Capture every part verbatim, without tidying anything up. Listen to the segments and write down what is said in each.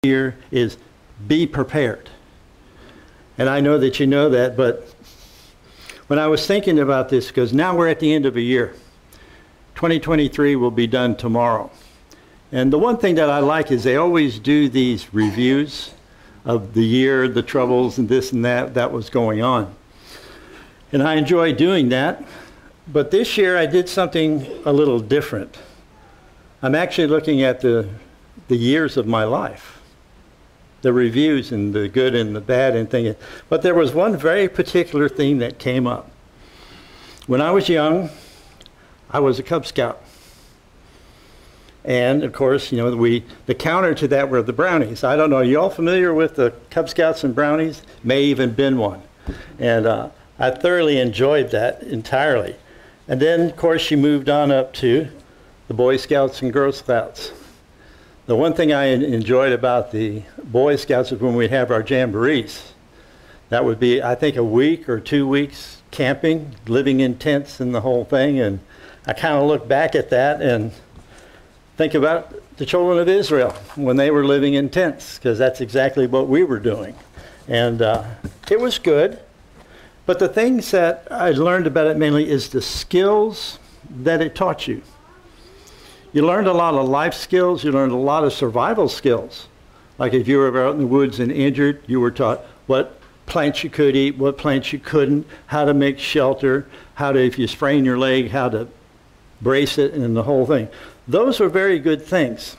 here is be prepared. And I know that you know that, but when I was thinking about this, because now we're at the end of a year, twenty twenty-three will be done tomorrow. And the one thing that I like is they always do these reviews of the year, the troubles and this and that that was going on. And I enjoy doing that. But this year I did something a little different. I'm actually looking at the, the years of my life, the reviews and the good and the bad and things. But there was one very particular thing that came up. When I was young, I was a Cub Scout. And of course, you know, we, the counter to that were the brownies. I don't know, are you all familiar with the Cub Scouts and brownies? May even been one. And uh, I thoroughly enjoyed that entirely. And then, of course, she moved on up to the Boy Scouts and Girl Scouts. The one thing I enjoyed about the Boy Scouts is when we'd have our jamborees. That would be, I think, a week or two weeks camping, living in tents and the whole thing. And I kind of look back at that and think about the children of Israel when they were living in tents, because that's exactly what we were doing. And uh, it was good. But the things that I learned about it mainly is the skills that it taught you. You learned a lot of life skills. You learned a lot of survival skills. Like if you were out in the woods and injured, you were taught what plants you could eat, what plants you couldn't, how to make shelter, how to, if you sprain your leg, how to brace it, and the whole thing. Those were very good things.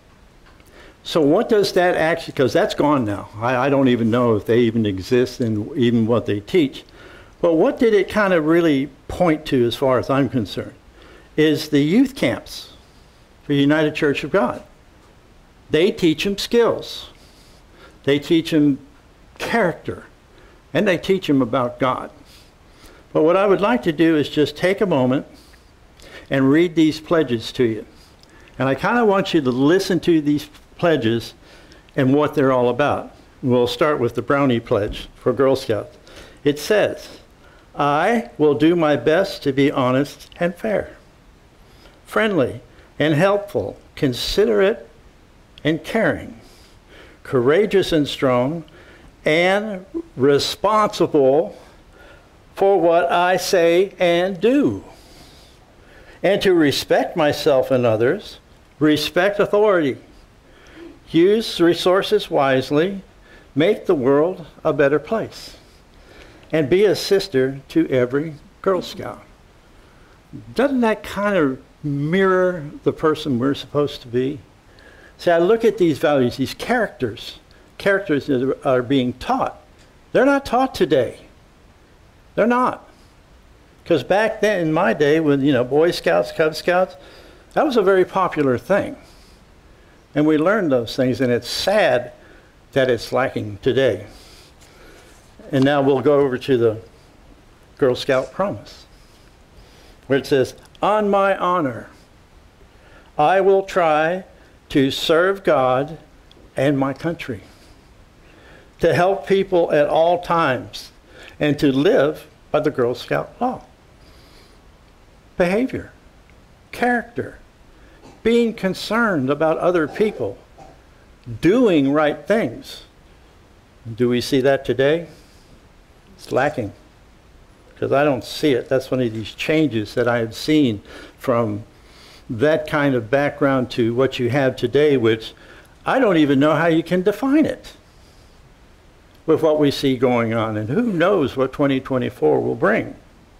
So what does that actually, because that's gone now. I, I don't even know if they even exist and even what they teach. But what did it kind of really point to, as far as I'm concerned, is the youth camps for United Church of God. They teach them skills. They teach them character. And they teach them about God. But what I would like to do is just take a moment and read these pledges to you. And I kind of want you to listen to these pledges and what they're all about. We'll start with the Brownie Pledge for Girl Scouts. It says, I will do my best to be honest and fair, friendly and helpful, considerate and caring, courageous and strong, and responsible for what I say and do, and to respect myself and others, respect authority, use resources wisely, make the world a better place, and be a sister to every Girl Scout. Doesn't that kind of mirror the person we're supposed to be? See, I look at these values, these characters, characters that are being taught. They're not taught today. They're not. Because back then, in my day, with, you know, Boy Scouts, Cub Scouts, that was a very popular thing. And we learned those things, and it's sad that it's lacking today. And now we'll go over to the Girl Scout Promise, where it says, on my honor, I will try to serve God and my country, to help people at all times, and to live by the Girl Scout law. Behavior, character, being concerned about other people, doing right things. Do we see that today? It's lacking, because I don't see it. That's one of these changes that I have seen from that kind of background to what you have today, which I don't even know how you can define it with what we see going on, and who knows what twenty twenty-four will bring.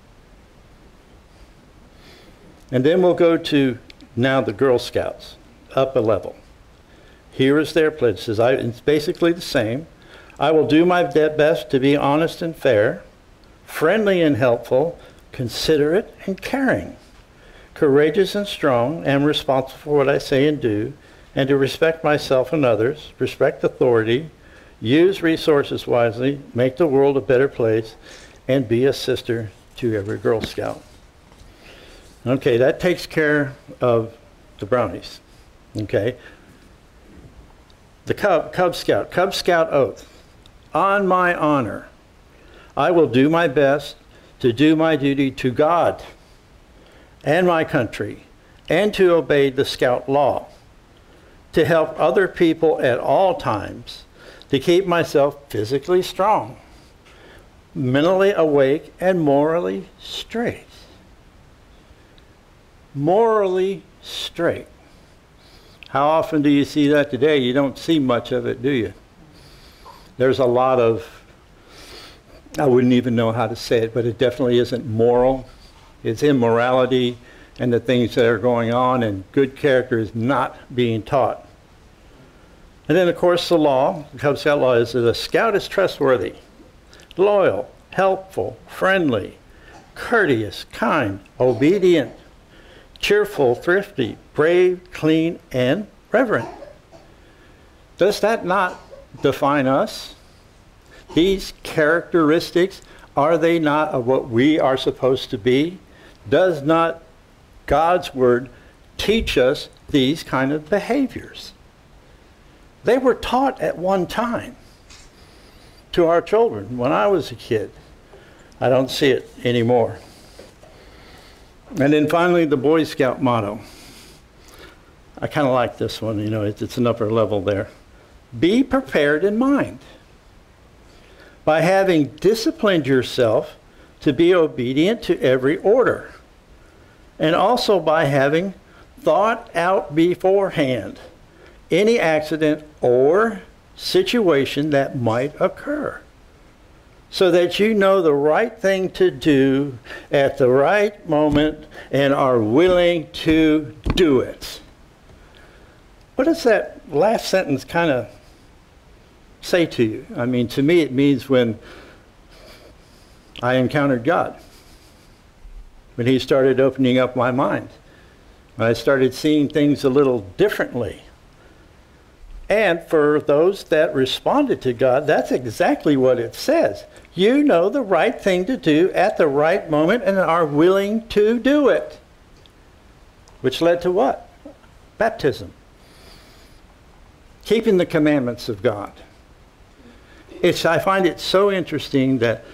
And then we'll go to now the Girl Scouts, up a level. Here is their pledge. It says, I, it's basically the same. I will do my best to be honest and fair, friendly and helpful, considerate and caring, courageous and strong, and responsible for what I say and do, and to respect myself and others, respect authority, use resources wisely, make the world a better place, and be a sister to every Girl Scout. Okay, that takes care of the brownies. Okay. The Cub, Cub Scout, Cub Scout oath. On my honor, I will do my best to do my duty to God and my country, and to obey the Scout law, to help other people at all times, to keep myself physically strong, mentally awake, and morally straight. Morally straight. How often do you see that today? You don't see much of it, do you? There's a lot of, I wouldn't even know how to say it, but it definitely isn't moral. It's immorality and the things that are going on, and good character is not being taught. And then, of course, the law, the Cub Scout law, is that a scout is trustworthy, loyal, helpful, friendly, courteous, kind, obedient, cheerful, thrifty, brave, clean, and reverent. Does that not define us? These characteristics, are they not of what we are supposed to be? Does not God's Word teach us these kind of behaviors? They were taught at one time to our children when I was a kid. I don't see it anymore. And then finally, the Boy Scout motto. I kind of like this one, you know, it's, it's an upper level there. Be prepared in mind. By having disciplined yourself to be obedient to every order. And also by having thought out beforehand any accident or situation that might occur, so that you know the right thing to do at the right moment and are willing to do it. What does that last sentence kind of say to you? I mean, to me it means when I encountered God, when He started opening up my mind, when I started seeing things a little differently. And for those that responded to God, that's exactly what it says. You know the right thing to do at the right moment and are willing to do it. Which led to what? Baptism. Keeping the commandments of God. It's, I find it so interesting that,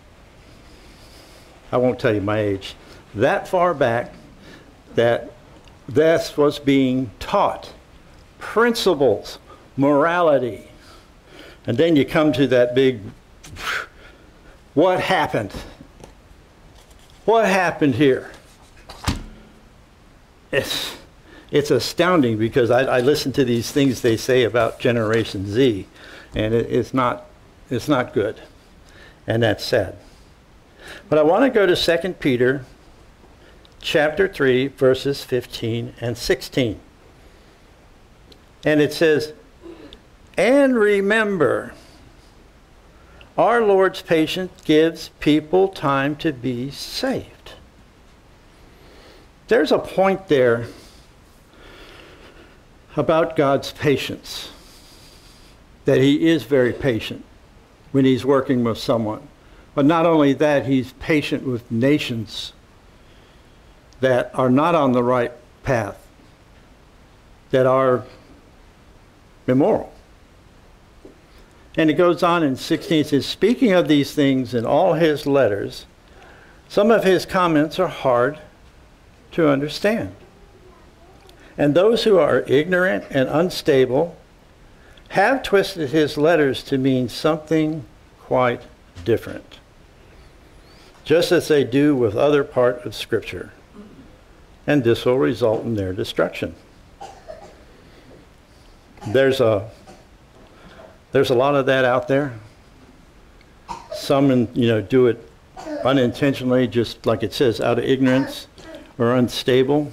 I won't tell you my age, that far back, that this was being taught. Principles, morality. And then you come to that big, what happened? What happened here? It's, it's astounding because I, I listen to these things they say about Generation Z, and it, it's not, it's not good. And that's sad. But I want to go to Second Peter chapter three, verses fifteen and sixteen. And it says, and remember, our Lord's patience gives people time to be saved. There's a point there about God's patience, that He is very patient when He's working with someone. But not only that, He's patient with nations that are not on the right path, that are immoral. And it goes on in sixteen, it says, speaking of these things in all His letters, some of His comments are hard to understand. And those who are ignorant and unstable have twisted His letters to mean something quite different, just as they do with other part of Scripture. And this will result in their destruction. There's a there's a lot of that out there. Some, you know, do it unintentionally, just like it says, out of ignorance or unstable.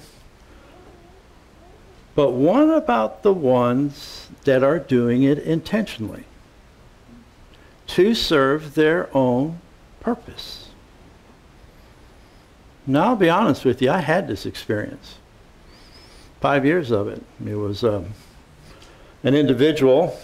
But what about the ones that are doing it intentionally to serve their own purpose? Now, I'll be honest with you, I had this experience. Five years of it. It was um, an individual.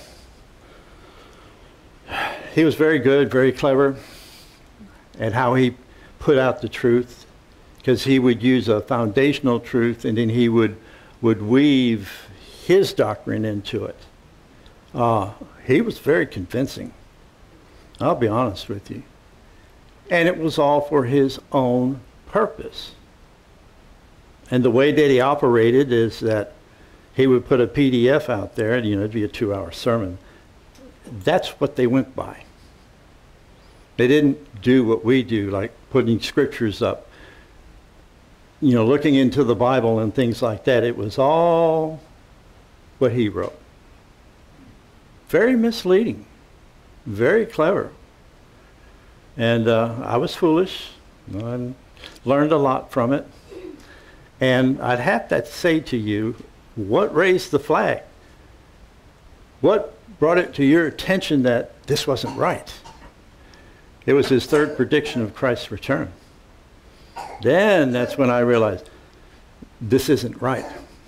He was very good, very clever at how he put out the truth, because he would use a foundational truth and then he would, would weave his doctrine into it. Uh, he was very convincing. I'll be honest with you. And it was all for his own purpose. And the way that he operated is that He would put a P D F out there, and you know, it'd be a two-hour sermon. That's what they went by. They didn't do what we do, like putting scriptures up, you know, looking into the Bible and things like that. It was all what he wrote. Very misleading, very clever. And uh, I was foolish. I learned a lot from it. And I'd have to say to you, what raised the flag? What brought it to your attention that this wasn't right? It was his third prediction of Christ's return. Then that's when I realized this isn't right.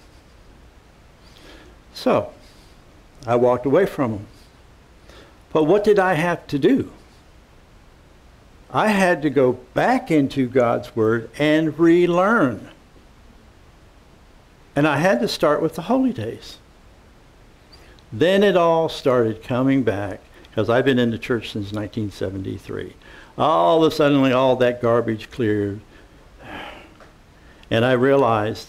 So I walked away from him. But what did I have to do? I had to go back into God's Word and relearn. And I had to start with the holy days. Then it all started coming back, because I've been in the church since nineteen seventy-three. All of a sudden, all that garbage cleared. And I realized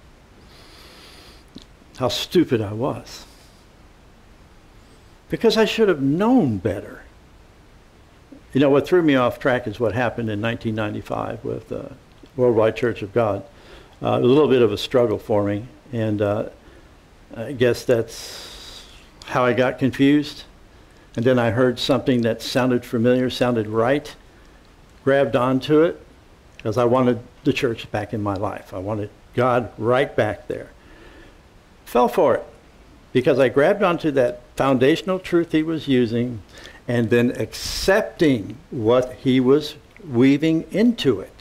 how stupid I was. Because I should have known better. You know, what threw me off track is what happened in nineteen ninety-five with the uh, Worldwide Church of God. Uh, a little bit of a struggle for me, and uh, I guess that's how I got confused. And then I heard something that sounded familiar, sounded right, grabbed onto it, because I wanted the church back in my life. I wanted God right back there. Fell for it, because I grabbed onto that foundational truth he was using, and then accepting what he was weaving into it.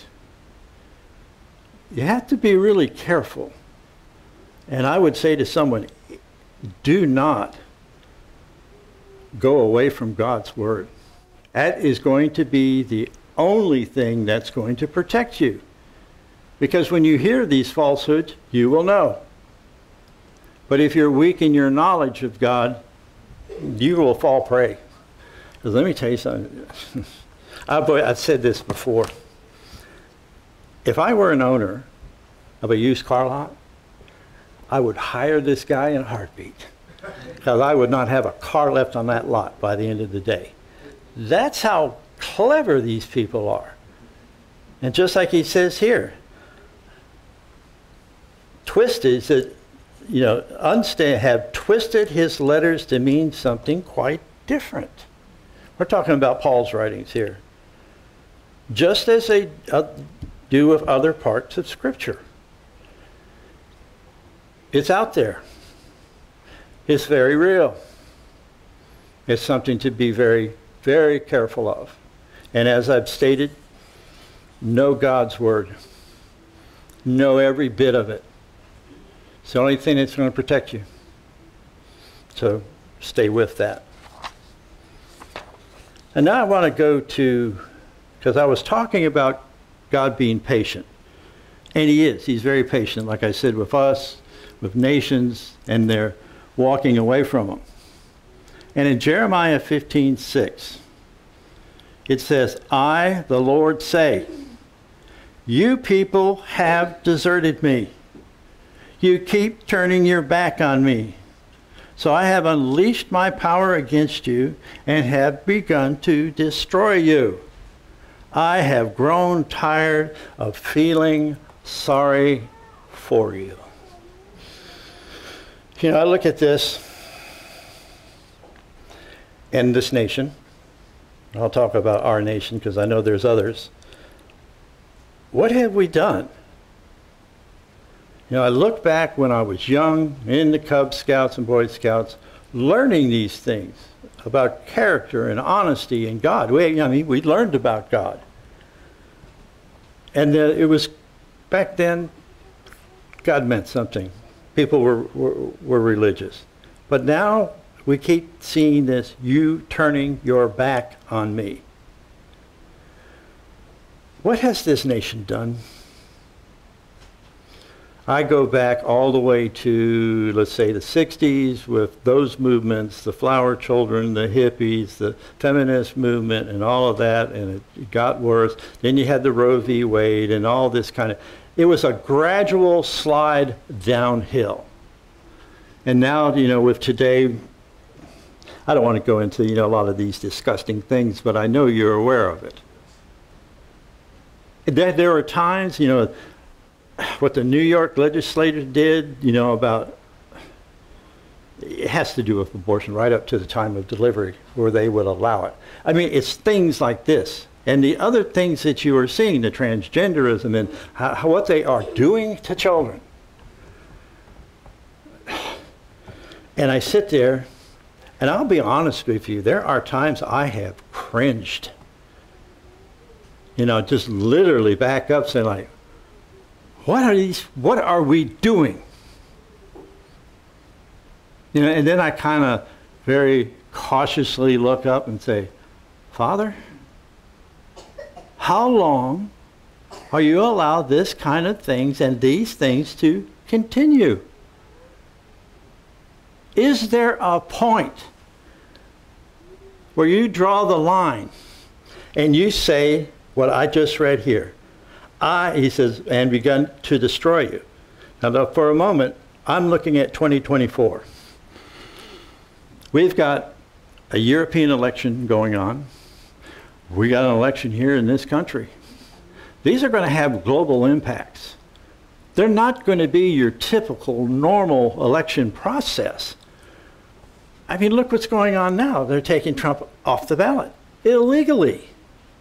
You have to be really careful. And I would say to someone, do not go away from God's Word. That is going to be the only thing that's going to protect you. Because when you hear these falsehoods, you will know. But if you're weak in your knowledge of God, you will fall prey. Because let me tell you something. I've said this before. If I were an owner of a used car lot, I would hire this guy in a heartbeat, because I would not have a car left on that lot by the end of the day. That's how clever these people are. And just like he says here, twisted, said, you know, unsta- have twisted his letters to mean something quite different. We're talking about Paul's writings here. Just as they uh, do with other parts of Scripture. It's out there. It's very real. It's something to be very, very careful of. And as I've stated, know God's Word. Know every bit of it. It's the only thing that's going to protect you. So stay with that. And now I want to go to, because I was talking about God being patient. And he is. He's very patient, like I said, with us, with nations, and they're walking away from him. And in Jeremiah fifteen six, it says, I, the Lord, say, you people have deserted me. You keep turning your back on me. So I have unleashed my power against you and have begun to destroy you. I have grown tired of feeling sorry for you. You know, I look at this and this nation. I'll talk about our nation because I know there's others. What have we done? You know, I look back when I was young in the Cub Scouts and Boy Scouts, learning these things about character and honesty and God. We, I mean, we learned about God. And uh, it was, back then, God meant something. People were, were, were religious. But now we keep seeing this, you turning your back on me. What has this nation done? I go back all the way to, let's say, the sixties with those movements, the flower children, the hippies, the feminist movement, and all of that, and it got worse. Then you had the Roe v. Wade and all this kind of, it was a gradual slide downhill. And now, you know, with today, I don't want to go into, you know, a lot of these disgusting things, but I know you're aware of it. There, there are times, you know, what the New York legislators did, you know, about, it has to do with abortion right up to the time of delivery where they would allow it. I mean, it's things like this. And the other things that you are seeing, the transgenderism and how, what they are doing to children. And I sit there, and I'll be honest with you, there are times I have cringed. You know, just literally back up saying like, what are these, what are we doing? You know, and then I kind of very cautiously look up and say, Father, how long are you allow this kind of things and these things to continue? Is there a point where you draw the line and you say what I just read here? I, he says, and begun to destroy you. Now, for a moment, I'm looking at twenty twenty-four. We've got a European election going on. We got an election here in this country. These are going to have global impacts. They're not going to be your typical normal election process. I mean, look what's going on now. They're taking Trump off the ballot illegally.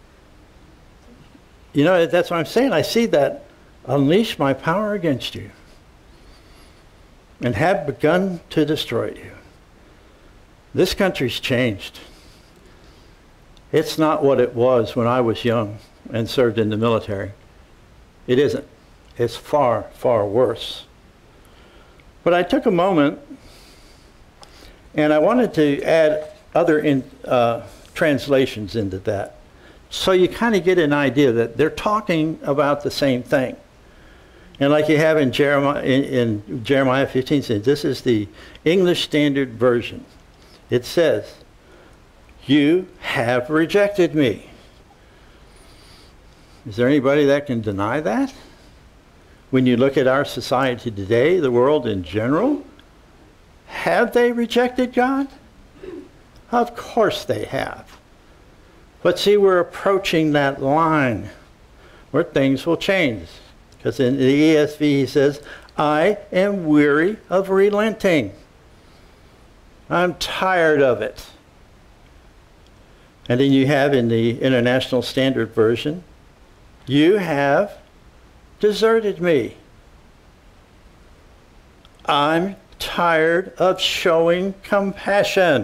You know, that's what I'm saying. I see that unleash my power against you and have begun to destroy you. This country's changed. It's not what it was when I was young and served in the military. It isn't. It's far, far worse. But I took a moment and I wanted to add other in, uh, translations into that. So you kind of get an idea that they're talking about the same thing. And like you have in Jeremiah, in, in Jeremiah fifteen, says, this is the English Standard Version. It says, you have rejected me. Is there anybody that can deny that? When you look at our society today, the world in general, have they rejected God? Of course they have. But see, we're approaching that line where things will change. Because in the E S V he says, I am weary of relenting. I'm tired of it. And then you have in the International Standard Version, you have deserted me. I'm tired of showing compassion.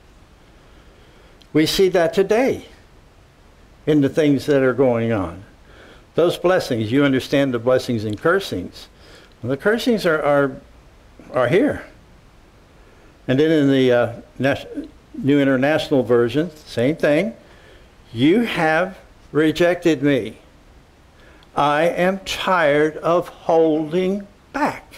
We see that today in the things that are going on. Those blessings, you understand the blessings and cursings. Well, the cursings are, are, are here. And then in the uh, New International Version, same thing. You have rejected me. I am tired of holding back.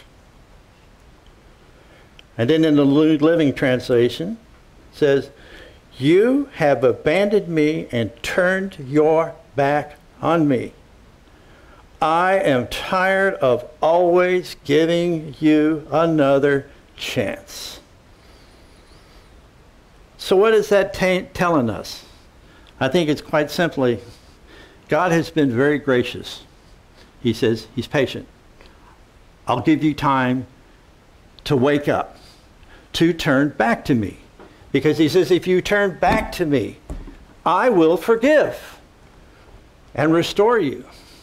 And then in the New Living Translation, it says, you have abandoned me and turned your back on me. I am tired of always giving you another chance. So what is that telling us? I think it's quite simply, God has been very gracious. He says he's patient. I'll give you time to wake up, to turn back to me. Because he says, if you turn back to me, I will forgive and restore you.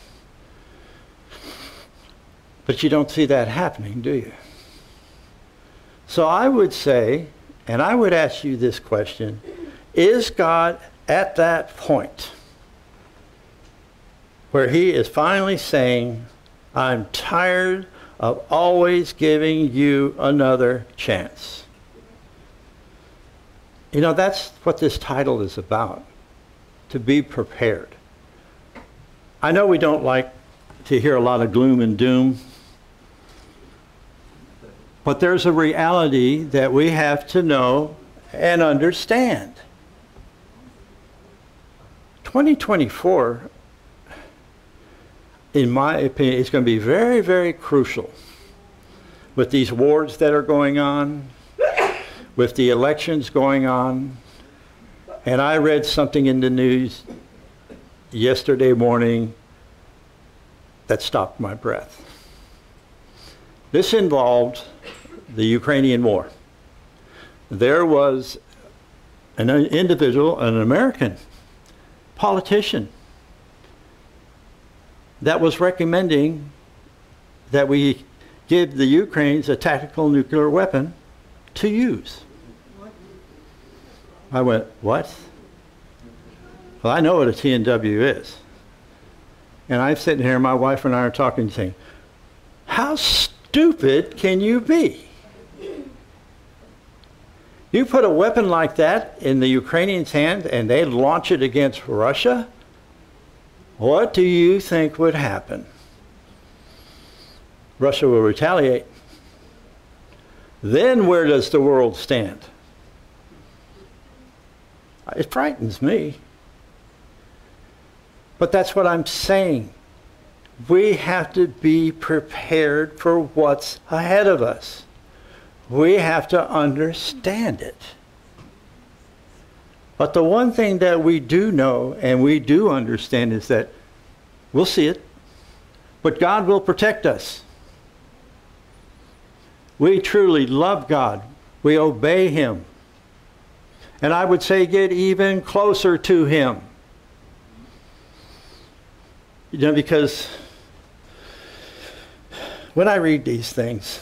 But you don't see that happening, do you? So I would say, and I would ask you this question, is God at that point where he is finally saying, I'm tired of always giving you another chance? You know, that's what this title is about, to be prepared. I know we don't like to hear a lot of gloom and doom, but there's a reality that we have to know and understand. twenty twenty-four, in my opinion, is going to be very, very crucial with these wars that are going on, with the elections going on. And I read something in the news yesterday morning that stopped my breath. This involved the Ukrainian war. There was an individual, an American politician, that was recommending that we give the Ukrainians a tactical nuclear weapon to use. I went, what? Well, I know what a T N W is. And I'm sitting here, my wife and I are talking, saying, how stupid can you be? You put a weapon like that in the Ukrainians' hand and they launch it against Russia? What do you think would happen? Russia will retaliate. Then where does the world stand? It frightens me. But that's what I'm saying. We have to be prepared for what's ahead of us. We have to understand it. But the one thing that we do know and we do understand is that we'll see it, but God will protect us. We truly love God. We obey Him. And I would say get even closer to Him. You know, because when I read these things,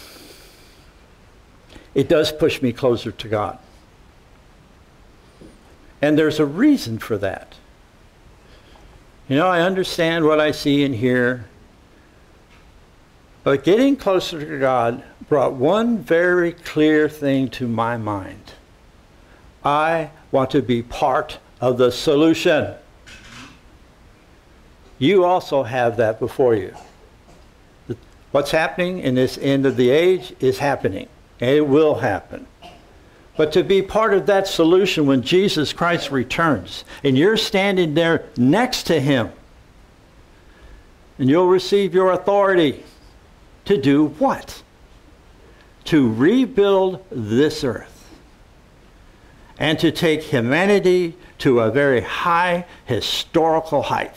it does push me closer to God. And there's a reason for that. You know, I understand what I see and hear, but getting closer to God brought one very clear thing to my mind. I want to be part of the solution. You also have that before you. What's happening in this end of the age is happening, and it will happen. But to be part of that solution when Jesus Christ returns, and you're standing there next to Him, and you'll receive your authority to do what? To rebuild this earth. And to take humanity to a very high historical height.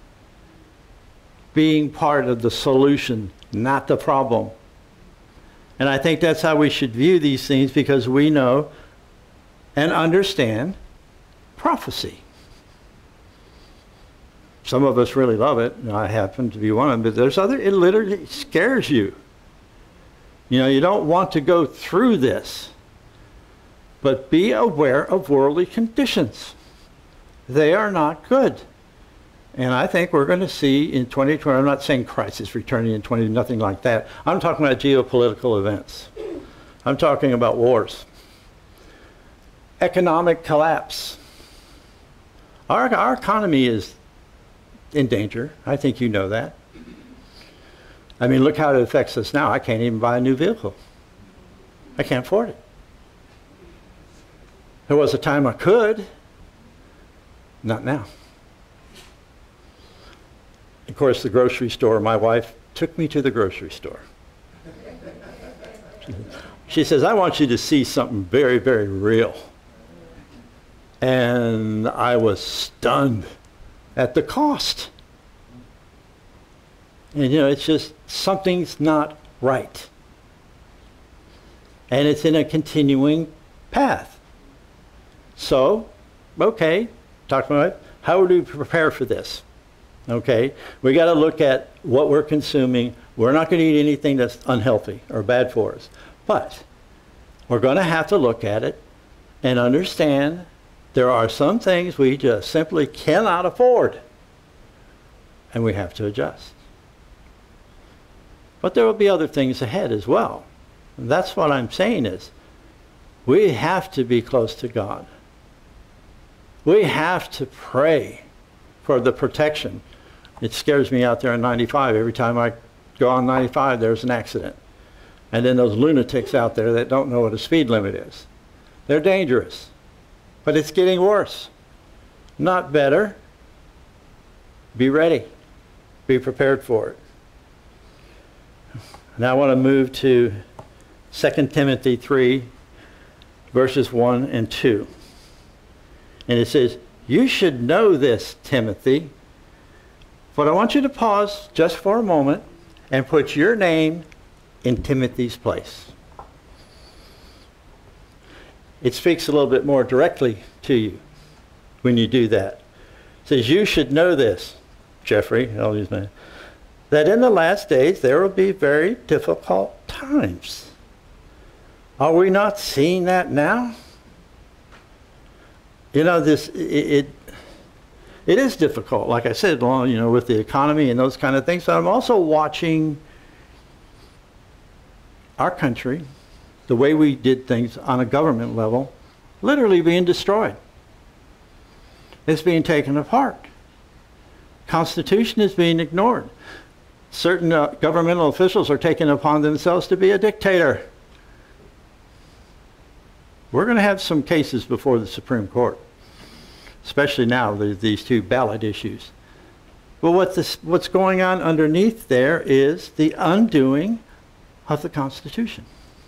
Being part of the solution, not the problem. And I think that's how we should view these things, because we know and understand prophecy. Some of us really love it, and I happen to be one of them, but there's other, it literally scares you. You know, you don't want to go through this. But be aware of worldly conditions. They are not good. And I think we're going to see in twenty twenty, I'm not saying Christ is returning in twenty, nothing like that. I'm talking about geopolitical events. I'm talking about wars. Economic collapse. Our, our economy is in danger. I think you know that. I mean, look how it affects us now. I can't even buy a new vehicle. I can't afford it. There was a time I could. Not now. Of course, the grocery store, my wife took me to the grocery store. She says, I want you to see something very, very real. And I was stunned at the cost. And you know, it's just, something's not right. And it's in a continuing path. So, okay, talk to my wife, how do we prepare for this? Okay, we got to look at what we're consuming. We're not going to eat anything that's unhealthy or bad for us. But we're going to have to look at it and understand there are some things we just simply cannot afford. And we have to adjust. But there will be other things ahead as well. And that's what I'm saying is, we have to be close to God. We have to pray for the protection. It scares me out there on ninety-five. Every time I go on ninety-five, there's an accident. And then those lunatics out there that don't know what a speed limit is. They're dangerous. But it's getting worse. Not better. Be ready. Be prepared for it. Now I want to move to Second Timothy three, verses one and two. And it says, you should know this, Timothy. But I want you to pause just for a moment and put your name in Timothy's place. It speaks a little bit more directly to you when you do that. It says, you should know this, Jeffrey, I'll use my, that in the last days there will be very difficult times. Are we not seeing that now? You know, this, it, it, it is difficult, like I said, you know, with the economy and those kind of things. But I'm also watching our country, the way we did things on a government level, literally being destroyed. It's being taken apart. Constitution is being ignored. Certain uh, governmental officials are taking upon themselves to be a dictator. We're going to have some cases before the Supreme Court, especially now, there's these two ballot issues. But what this, what's going on underneath there is the undoing of the Constitution.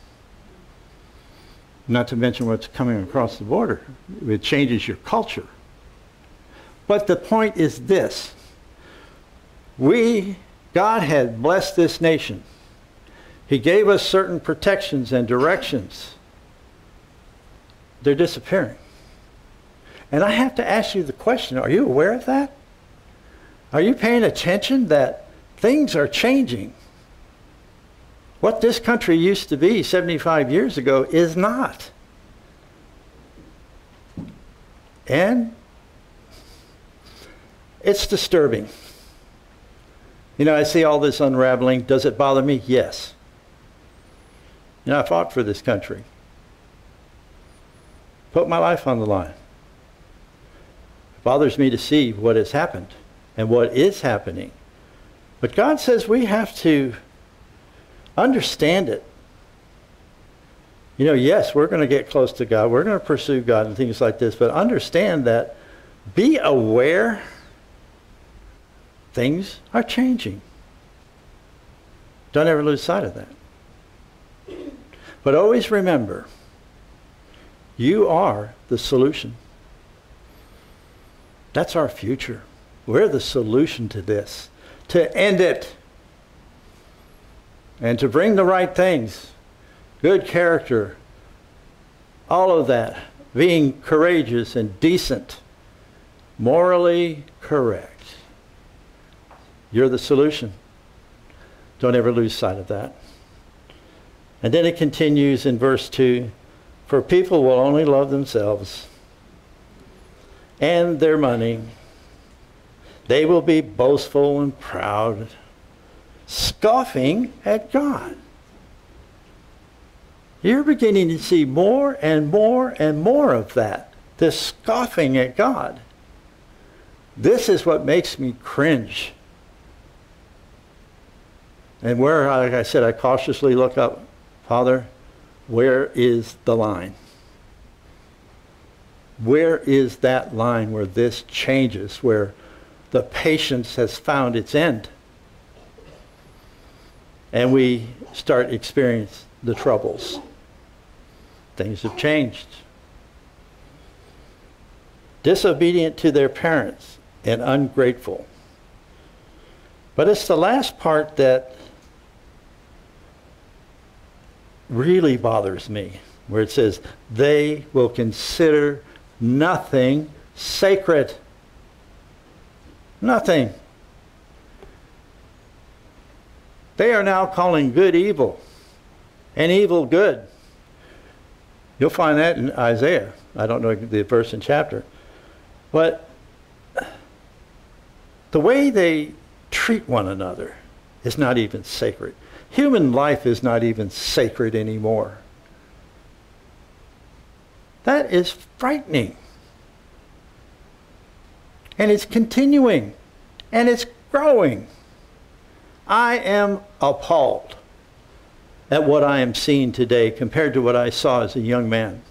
Not to mention what's coming across the border. It changes your culture. But the point is this. We, God had blessed this nation. He gave us certain protections and directions. They're disappearing. And I have to ask you the question, are you aware of that? Are you paying attention that things are changing? What this country used to be seventy-five years ago is not. And it's disturbing. You know, I see all this unraveling. Does it bother me? Yes. You know, I fought for this country. Put my life on the line. It bothers me to see what has happened and what is happening. But God says we have to understand it. You know, yes, we're going to get close to God. We're going to pursue God and things like this. But understand that, be aware things are changing. Don't ever lose sight of that. But always remember, you are the solution. That's our future. We're the solution to this. To end it. And to bring the right things. Good character. All of that. Being courageous and decent. Morally correct. You're the solution. Don't ever lose sight of that. And then it continues in verse two. For people will only love themselves and their money. They will be boastful and proud, scoffing at God. You're beginning to see more and more and more of that. This scoffing at God. This is what makes me cringe. And where, like I said, I cautiously look up, Father, where is the line? Where is that line where this changes, where the patience has found its end? And we start experiencing the troubles. Things have changed. Disobedient to their parents and ungrateful. But it's the last part that really bothers me, where it says, they will consider nothing sacred. Nothing. They are now calling good evil and evil good. You'll find that in Isaiah. I don't know the verse and chapter. But the way they treat one another is not even sacred. Human life is not even sacred anymore. That is frightening. And it's continuing. And it's growing. I am appalled at what I am seeing today compared to what I saw as a young man.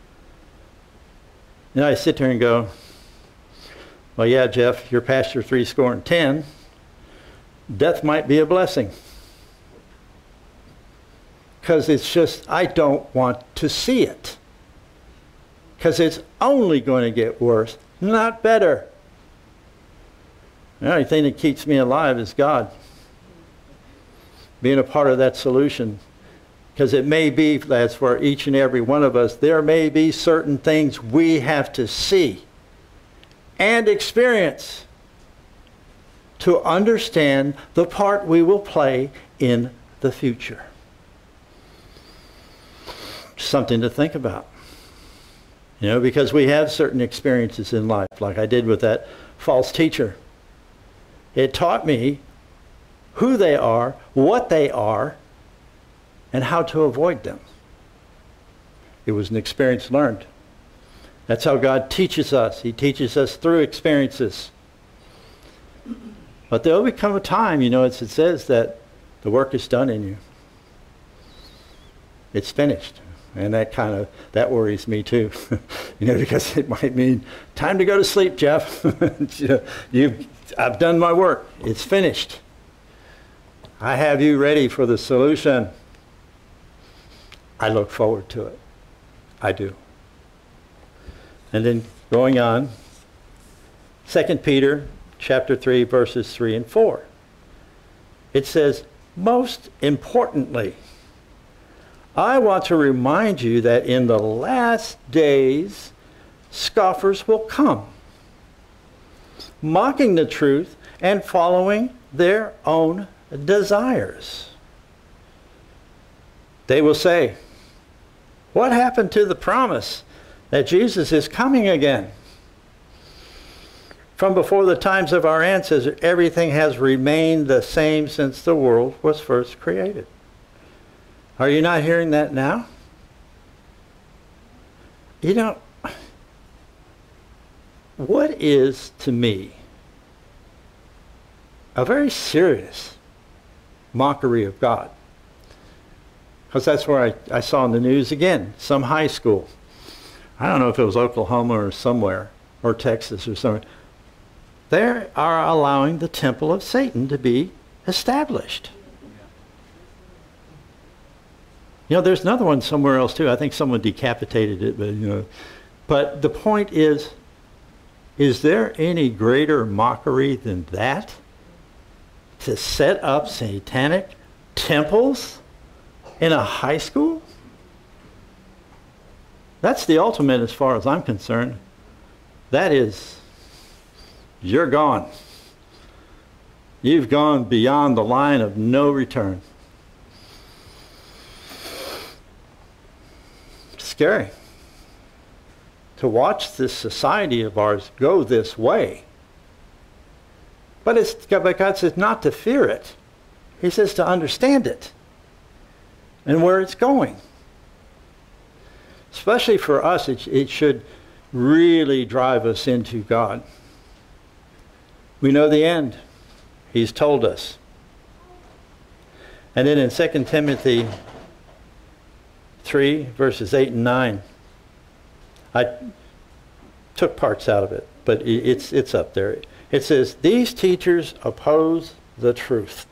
And I sit there and go, well, yeah, Jeff, you're past your three score and ten. Death might be a blessing. because it's just, I don't want to see it. Because it's only going to get worse, not better. The only thing that keeps me alive is God. Being a part of that solution. Because it may be, that's for each and every one of us, there may be certain things we have to see and experience to understand the part we will play in the future. Something to think about. You know, because we have certain experiences in life, like I did with that false teacher. It taught me who they are, what they are, and how to avoid them. It was an experience learned. That's how God teaches us. He teaches us through experiences. But there will become a time, you know, as it says, that the work is done in you. It's finished. And that kind of, that worries me too. You know, because it might mean, time to go to sleep, Jeff. You've, I've done my work. It's finished. I have you ready for the solution. I look forward to it. I do. And then going on, Second Peter chapter three, verses three and four. It says, most importantly, I want to remind you that in the last days, scoffers will come, mocking the truth and following their own desires. They will say, what happened to the promise that Jesus is coming again? From before the times of our ancestors, everything has remained the same since the world was first created. Are you not hearing that now? You know, what is to me a very serious mockery of God? Because that's where I, I saw in the news again, some high school. I don't know if it was Oklahoma or somewhere, or Texas or somewhere. They are allowing the temple of Satan to be established. You know, there's another one somewhere else too. I think someone decapitated it, but you know. But the point is, is there any greater mockery than that? To set up satanic temples in a high school? That's the ultimate as far as I'm concerned. That is, you're gone. You've gone beyond the line of no return. Scary to watch this society of ours go this way. But, it's, but God says not to fear it. He says to understand it and where it's going. Especially for us, it, it should really drive us into God. We know the end. He's told us. And then in Second Timothy three, verses eight and nine. I took parts out of it, but it's, it's up there. It says, these teachers oppose the truth.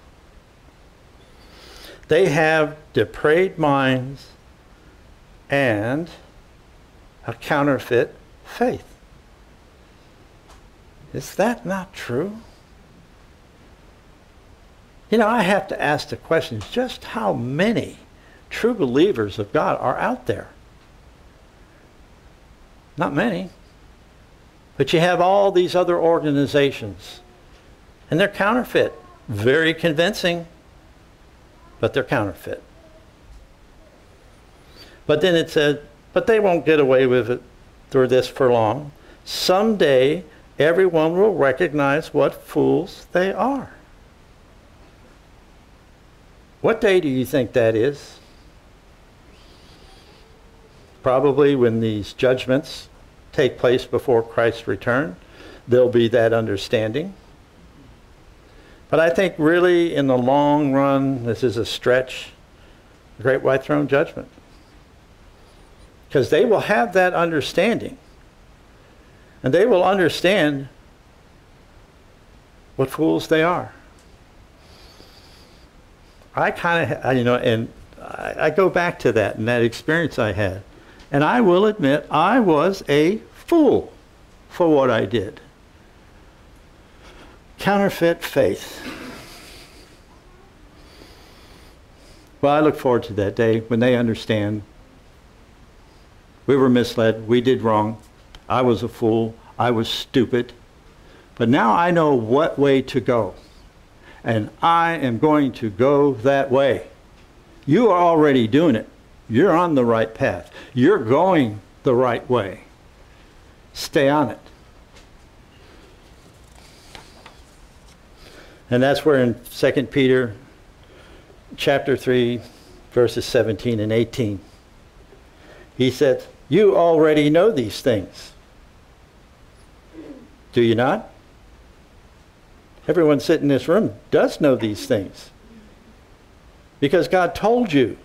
They have depraved minds and a counterfeit faith. Is that not true? You know, I have to ask the question, just how many true believers of God are out there? Not many. But you have all these other organizations, and they're counterfeit. Very convincing, but they're counterfeit. But then it said, but they won't get away with it through this for long. Someday, everyone will recognize what fools they are. What day do you think that is? Probably when these judgments take place before Christ's return, there'll be that understanding. But I think really in the long run, this is a stretch, the great white throne judgment. Because they will have that understanding. And they will understand what fools they are. I kind of, you know, and I, I go back to that and that experience I had. And I will admit, I was a fool for what I did. Counterfeit faith. Well, I look forward to that day when they understand we were misled, we did wrong, I was a fool, I was stupid. But now I know what way to go. And I am going to go that way. You are already doing it. You're on the right path. You're going the right way. Stay on it. And that's where in Second Peter chapter three, verses seventeen and eighteen, he said, you already know these things. Do you not? Everyone sitting in this room does know these things. Because God told you.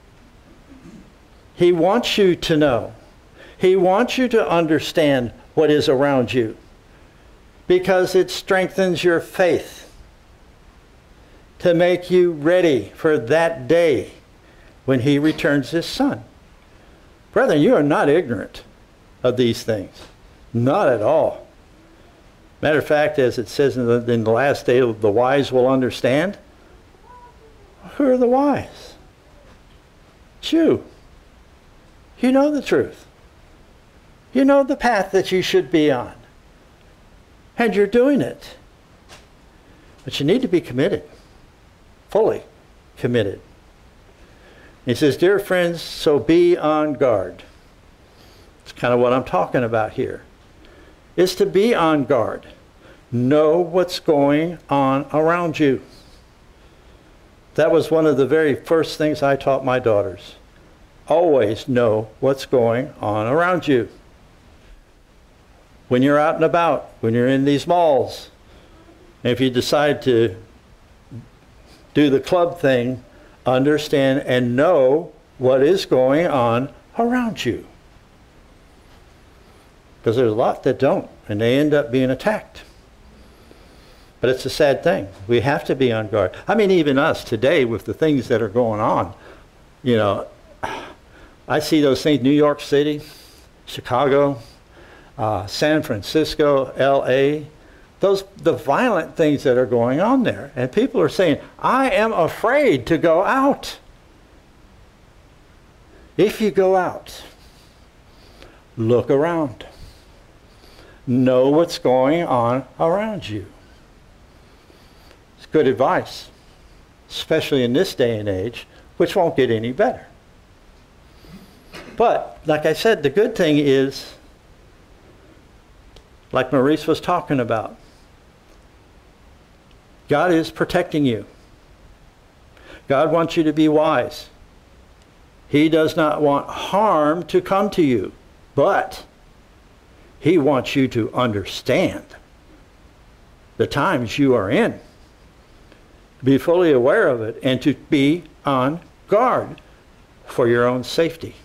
He wants you to know. He wants you to understand what is around you. Because it strengthens your faith to make you ready for that day when He returns His Son. Brethren, you are not ignorant of these things. Not at all. Matter of fact, as it says in the, in the last day, the wise will understand. Who are the wise? It's you. You know the truth. You know the path that you should be on. And you're doing it. But you need to be committed. Fully committed. He says, dear friends, so be on guard. It's kind of what I'm talking about here. Is to be on guard. Know what's going on around you. That was one of the very first things I taught my daughters. Always know what's going on around you. When you're out and about, when you're in these malls, and if you decide to do the club thing, understand and know what is going on around you. Because there's a lot that don't, and they end up being attacked. But it's a sad thing. We have to be on guard. I mean, even us today with the things that are going on, you know, I see those things, New York City, Chicago, uh, San Francisco, L A, those, the violent things that are going on there. And people are saying, I am afraid to go out. If you go out, look around. Know what's going on around you. It's good advice, especially in this day and age, which won't get any better. But, like I said, the good thing is, like Maurice was talking about, God is protecting you. God wants you to be wise. He does not want harm to come to you, but He wants you to understand the times you are in, be fully aware of it, and to be on guard for your own safety.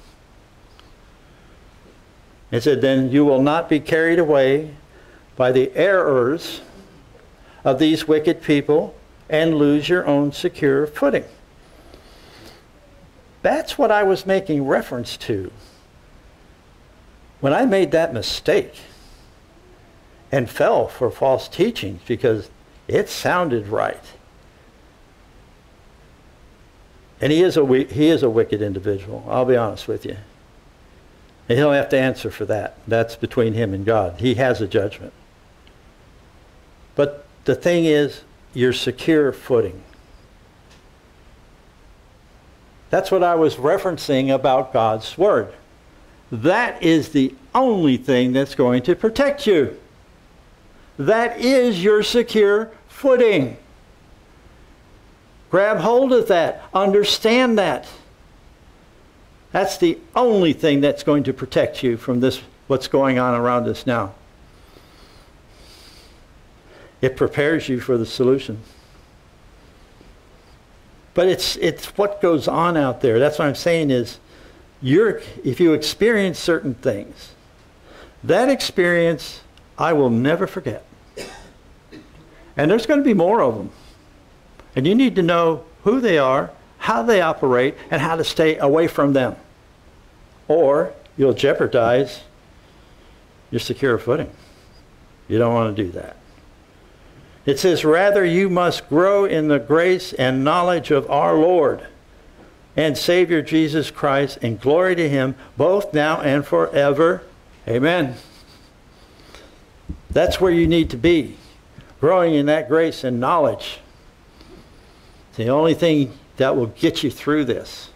It said, then you will not be carried away by the errors of these wicked people and lose your own secure footing. That's what I was making reference to when I made that mistake and fell for false teachings because it sounded right. And he is a he is a wicked individual, I'll be honest with you. And he'll have to answer for that. That's between him and God. He has a judgment. But the thing is, your secure footing. That's what I was referencing about God's Word. That is the only thing that's going to protect you. That is your secure footing. Grab hold of that. Understand that. That's the only thing that's going to protect you from this, what's going on around us now. It prepares you for the solution. But it's, it's what goes on out there. That's what I'm saying is, you're, if you experience certain things, that experience I will never forget. And there's going to be more of them. And you need to know who they are, how they operate, and how to stay away from them. Or you'll jeopardize your secure footing. You don't want to do that. It says, rather you must grow in the grace and knowledge of our Lord and Savior Jesus Christ, and glory to him both now and forever. Amen. That's where you need to be, growing in that grace and knowledge. It's the only thing that will get you through this.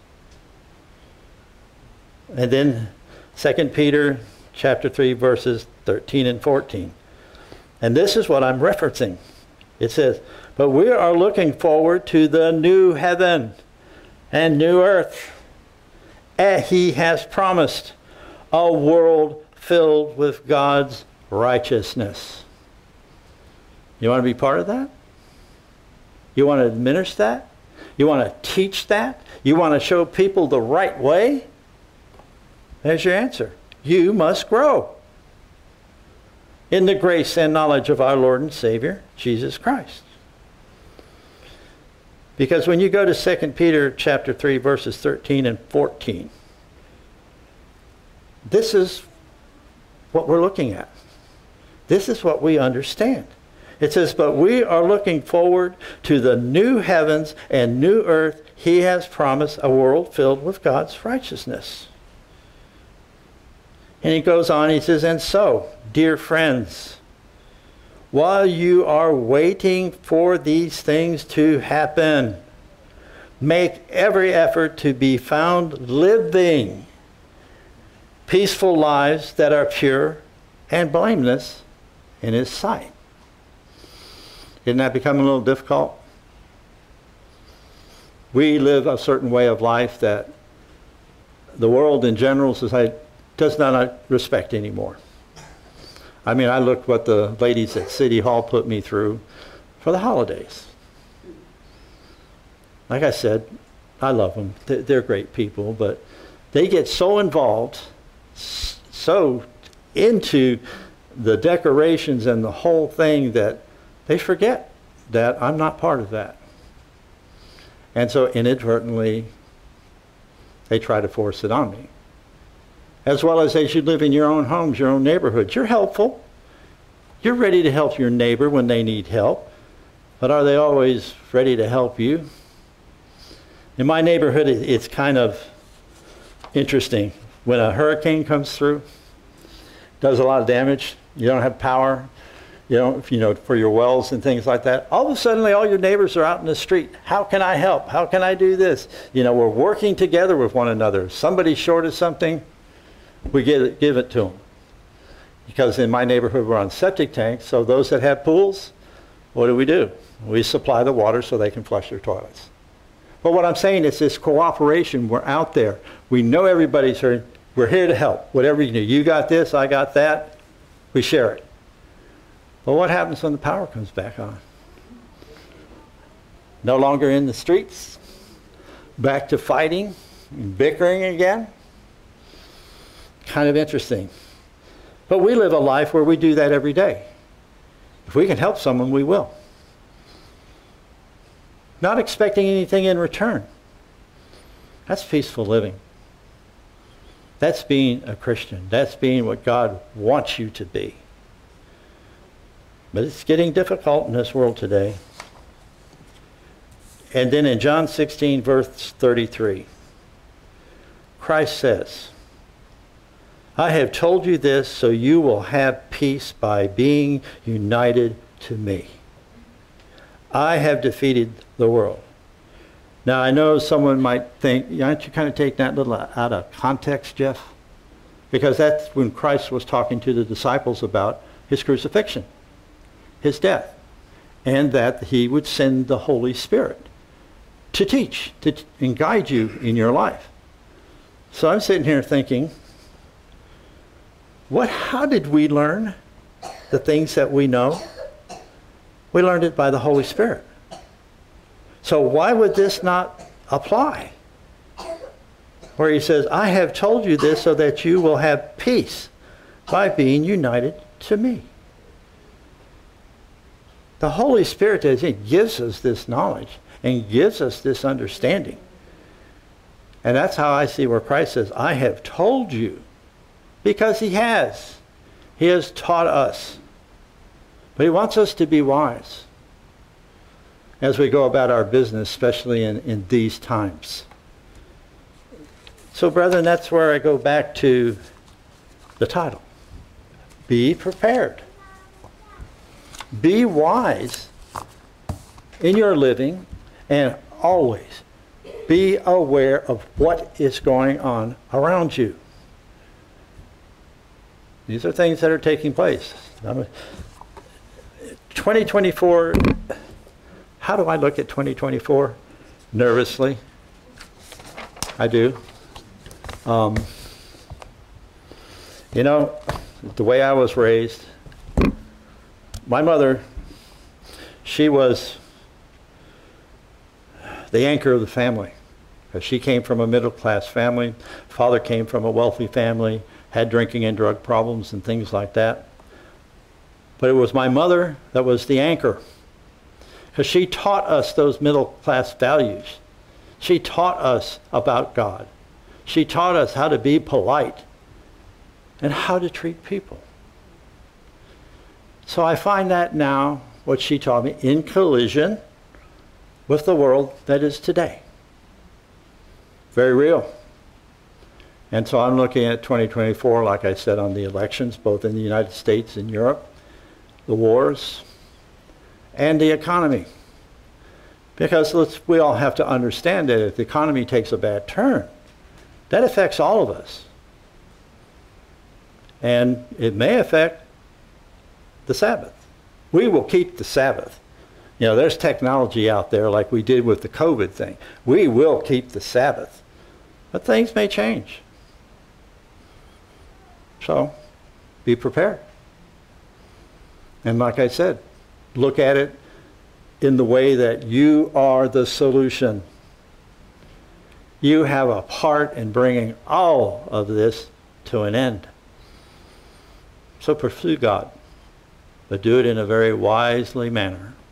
And then Second Peter chapter three, verses thirteen and fourteen. And this is what I'm referencing. It says, but we are looking forward to the new heaven and new earth. And he has promised a world filled with God's righteousness. You want to be part of that? You want to administer that? You want to teach that? You want to show people the right way? There's your answer. You must grow in the grace and knowledge of our Lord and Savior, Jesus Christ. Because when you go to Second Peter chapter three, verses thirteen and fourteen, this is what we're looking at. This is what we understand. It says, but we are looking forward to the new heavens and new earth. He has promised a world filled with God's righteousness. And he goes on, he says, and so, dear friends, while you are waiting for these things to happen, make every effort to be found living peaceful lives that are pure and blameless in his sight. Didn't that become a little difficult? We live a certain way of life that the world in general society does not respect anymore. I mean, I look what the ladies at City Hall put me through for the holidays. Like I said, I love them. They're great people, but they get so involved, so into the decorations and the whole thing that they forget that I'm not part of that. And so inadvertently, they try to force it on me. As well as as you live in your own homes, your own neighborhoods. You're helpful. You're ready to help your neighbor when they need help. But are they always ready to help you? In my neighborhood, it's kind of interesting. When a hurricane comes through, does a lot of damage, you don't have power, you don't, you know, for your wells and things like that. All of a sudden, all your neighbors are out in the street. How can I help? How can I do this? You know, we're working together with one another. If somebody's short of something, we give it, give it to them. Because in my neighborhood, we're on septic tanks, so those that have pools, what do we do? We supply the water so they can flush their toilets. But what I'm saying is this cooperation. We're out there. We know everybody's here. We're here to help. Whatever you do. You got this, I got that. We share it. But what happens when the power comes back on? No longer in the streets. Back to fighting, bickering again. Kind of interesting. But we live a life where we do that every day. If we can help someone, we will. Not expecting anything in return. That's peaceful living. That's being a Christian. That's being what God wants you to be. But it's getting difficult in this world today. And then in John sixteen, verse thirty-three, Christ says, I have told you this so you will have peace by being united to me. I have defeated the world. Now, I know someone might think, aren't you kind of taking that little out of context, Jeff? Because that's when Christ was talking to the disciples about his crucifixion, his death, and that he would send the Holy Spirit to teach to, and guide you in your life. So I'm sitting here thinking, what? How did we learn the things that we know? We learned it by the Holy Spirit. So why would this not apply? Where he says, I have told you this so that you will have peace by being united to me. The Holy Spirit, as he gives us this knowledge and gives us this understanding. And that's how I see where Christ says, I have told you. Because he has. He has taught us. But he wants us to be wise as we go about our business, especially in, in these times. So, brethren, that's where I go back to the title. Be prepared. Be wise in your living, and always be aware of what is going on around you. These are things that are taking place. twenty twenty-four, how do I look at twenty twenty-four? Nervously. I do. Um, you know, the way I was raised, my mother, she was the anchor of the family. She came from a middle-class family. Father came from a wealthy family, had drinking and drug problems and things like that. But it was my mother that was the anchor, because she taught us those middle-class values. She taught us about God. She taught us how to be polite and how to treat people. So I find that now, what she taught me, in collision with the world that is today. Very real. And so I'm looking at twenty twenty-four, like I said, on the elections, both in the United States and Europe, the wars, and the economy. Because let's, we all have to understand that if the economy takes a bad turn, that affects all of us. And it may affect the Sabbath. We will keep the Sabbath. You know, there's technology out there like we did with the COVID thing. We will keep the Sabbath. But things may change. So, be prepared. And like I said, look at it in the way that you are the solution. You have a part in bringing all of this to an end. So pursue God, but do it in a very wisely manner.